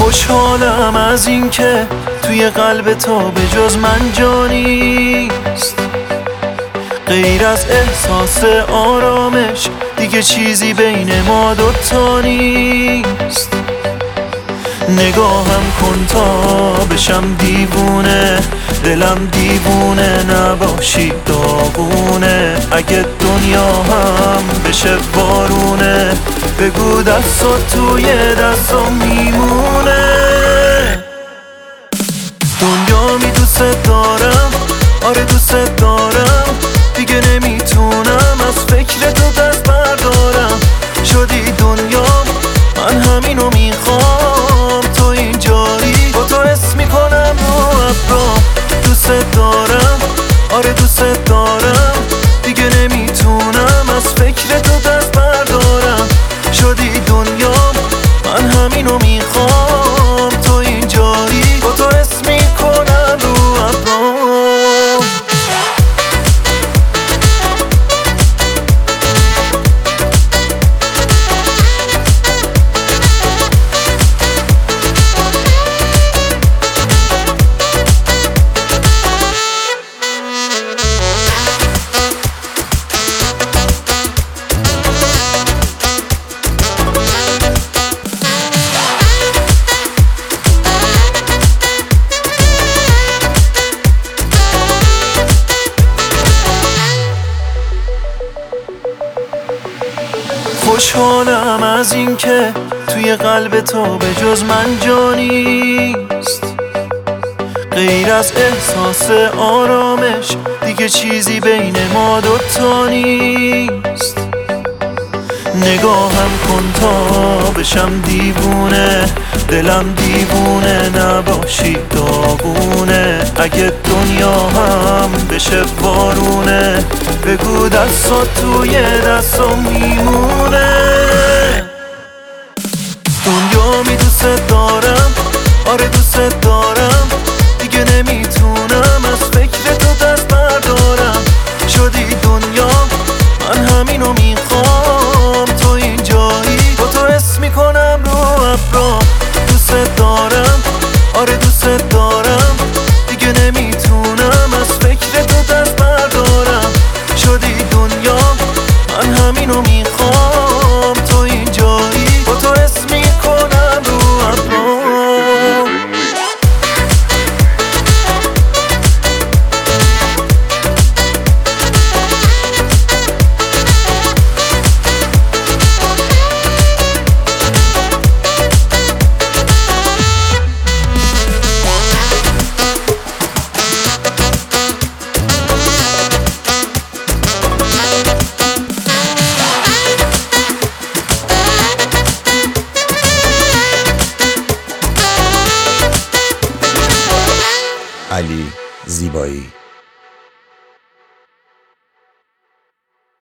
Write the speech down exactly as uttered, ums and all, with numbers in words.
خوشحالم از این که توی قلب تو به جز من جانیست، غیر از احساس آرامش دیگه چیزی بین ما دوتا نیست. نگاهم کن تا بشم دیوونه، دلم دیوونه نباشی داغونه. اگه دنیا هم بشه بارونه، بگو دستات توی دستم میمونه. دنیا می دوست دارم، آره دوست دارم، دیگه نمیتونم از فکر تو دست بردارم. شدی دنیا من همینو میخوام، تو اینجایی با تو حس میکنم رو ابرام. دوست دارم، آره دوست دارم، دیگه نمیتونم از فکر تو دست بردارم. شدی دنیا من همینو میخوام، تو اینجایی با تو حس میکنم رو ابرام. خوشحالم از این که توی قلب تو به جز من جانیست، غیر از احساس آرامش دیگه چیزی بین ما دوتا نیست. نگاهم کن تا بشم دیوونه، دلم دیوونه نباشی داغونه. اگه دنیا هم بشه بارونه، بگو دستات توی دستم میمونه. دنیا می دوست دارم، آره دوست دارم، دیگه نمیتونم از فکر تو دست بردارم. شدی دنیا من همینو میخوام، تو اینجایی با تو حس میکنم رو ابرام. دوست دارم، آره دوست دارم، دیگه نمیتونم از فکر تو دست بردارم. شدی دنیا من همینو میخوام، تو اینجایی با تو حس میکنم رو ابرام. علی زیبایی.